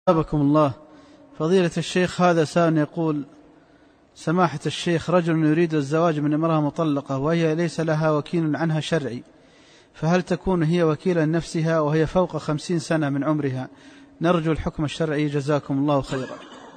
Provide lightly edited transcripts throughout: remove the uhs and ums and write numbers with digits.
أثابكم الله. فضيلة الشيخ، هذا سائل يقول: سماحة الشيخ، رجل يريد الزواج من امرأة مطلقة وهي ليس لها وكيل عنها شرعي، فهل تكون هي وكيلا لنفسها وهي فوق 50 سنة من عمرها؟ نرجو الحكم الشرعي، جزاكم الله خيرا.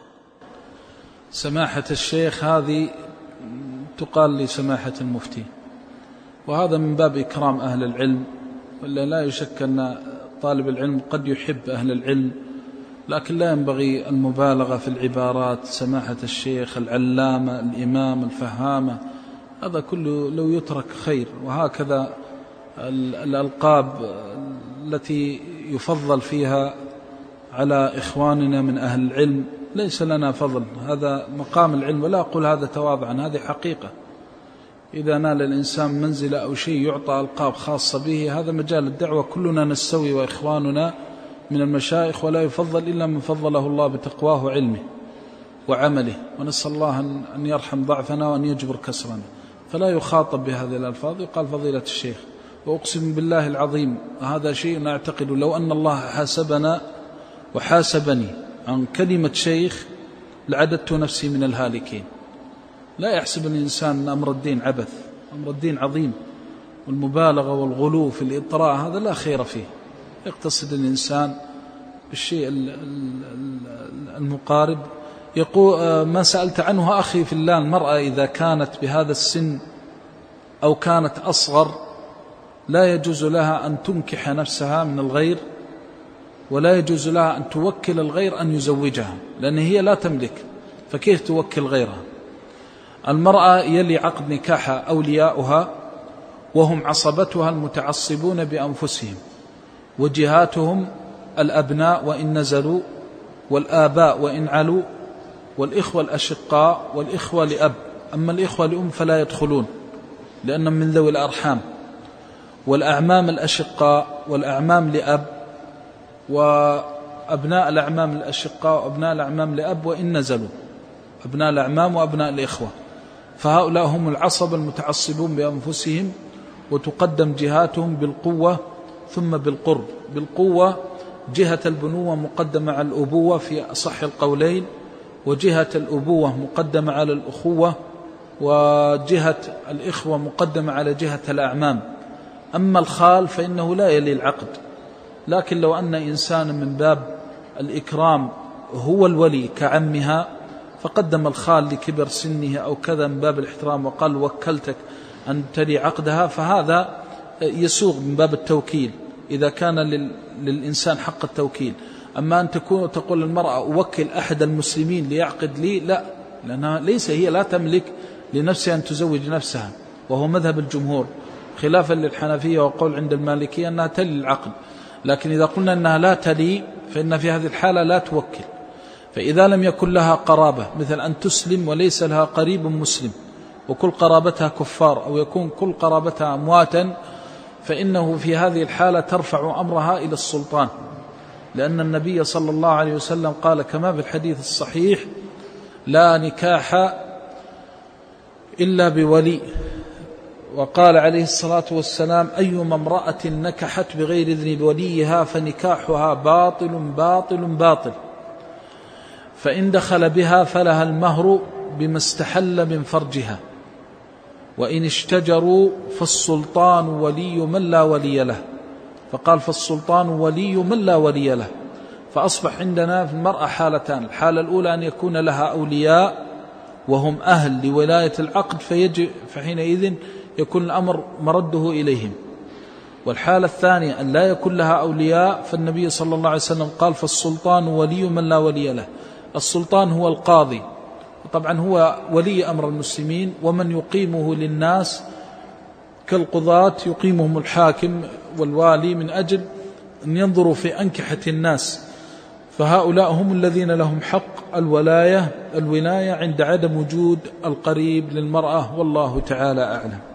سماحة الشيخ، هذه تقال لسماحة المفتي، وهذا من باب إكرام أهل العلم، ولا لا يشك أن طالب العلم قد يحب أهل العلم، لكن لا ينبغي المبالغة في العبارات. سماحة الشيخ، العلامة، الإمام، الفهامة، هذا كله لو يترك خير. وهكذا الألقاب التي يفضل فيها على إخواننا من أهل العلم ليس لنا فضل، هذا مقام العلم، ولا أقول هذا تواضعا، هذه حقيقة. إذا نال الإنسان منزلة أو شيء يعطى ألقاب خاصة به، هذا مجال الدعوة، كلنا نستوي وإخواننا من المشايخ، ولا يفضل إلا من فضله الله بتقواه وعلمه وعمله، ونسأل الله أن يرحم ضعفنا وأن يجبر كسرنا، فلا يخاطب بهذه الألفاظ. يقال فضيلة الشيخ، وأقسم بالله العظيم هذا شيء أعتقد لو أن الله حاسبنا وحاسبني عن كلمة شيخ لعددت نفسي من الهالكين. لا يحسب الإنسان أن أمر الدين عبث، أمر الدين عظيم، والمبالغة والغلو في الإطراء هذا لا خير فيه. يقتصد الإنسان بالشيء المقارب. يقول ما سألت عنه أخي في الله، المرأة إذا كانت بهذا السن أو كانت أصغر لا يجوز لها أن تنكح نفسها من الغير، ولا يجوز لها أن توكل الغير أن يزوجها، لأن هي لا تملك، فكيف توكل غيرها؟ المرأة يلي عقد نكاحها أولياؤها وهم عصبتها المتعصبون بأنفسهم، وجهاتهم الأبناء وإن نزلوا، والآباء وإن علوا، والإخوة الأشقاء، والإخوة لأب. أما الإخوة لأم فلا يدخلون لأنهم من ذوي الأرحام، والأعمام الأشقاء، والأعمام لأب، وأبناء الأعمام الأشقاء وأبناء الأعمام لأب وإن نزلوا، أبناء الأعمام وأبناء الإخوة، فهؤلاء هم العصب المتعصبون بأنفسهم، وتقدم جهاتهم بالقوة ثم بالقرب. بالقوة جهة البنوة مقدمة على الأبوة في أصح القولين، وجهة الأبوة مقدمة على الأخوة، وجهة الإخوة مقدمة على جهة الأعمام. أما الخال فإنه لا يلي العقد، لكن لو أن إنسان من باب الإكرام هو الولي كعمها فقدم الخال لكبر سنه أو كذا من باب الاحترام وقال وكلتك أن تلي عقدها، فهذا يسوغ من باب التوكيل إذا كان للإنسان حق التوكيل. أما أن تقول المرأة أوكل أحد المسلمين ليعقد لي، لا، لأنها ليس هي لا تملك لنفسها أن تزوج نفسها، وهو مذهب الجمهور خلافا للحنفية، وقول عند المالكية أنها تلي العقد. لكن إذا قلنا أنها لا تلي فإن في هذه الحالة لا توكل. فإذا لم يكن لها قرابة، مثل أن تسلم وليس لها قريب مسلم وكل قرابتها كفار، أو يكون كل قرابتها أمواتا، فإنه في هذه الحالة ترفع أمرها إلى السلطان، لأن النبي صلى الله عليه وسلم قال كما في الحديث الصحيح: لا نكاح إلا بولي. وقال عليه الصلاة والسلام: أيما امرأة نكحت بغير إذن وليها فنكاحها باطل باطل باطل، فإن دخل بها فلها المهر بما استحل من فرجها، وإن اشتجروا فالسلطان ولي من لا ولي له. فقال: فالسلطان ولي من لا ولي له. فأصبح عندنا في المرأة حالتان: الحالة الأولى أن يكون لها أولياء وهم أهل لولاية العقد، فحينئذ يكون الأمر مرده إليهم. والحالة الثانية أن لا يكون لها أولياء، فالنبي صلى الله عليه وسلم قال: فالسلطان ولي من لا ولي له. السلطان هو القاضي، طبعا هو ولي أمر المسلمين، ومن يقيمه للناس كالقضاة يقيمهم الحاكم والوالي من أجل أن ينظروا في أنكحة الناس، فهؤلاء هم الذين لهم حق الولاية عند عدم وجود القريب للمرأة، والله تعالى أعلم.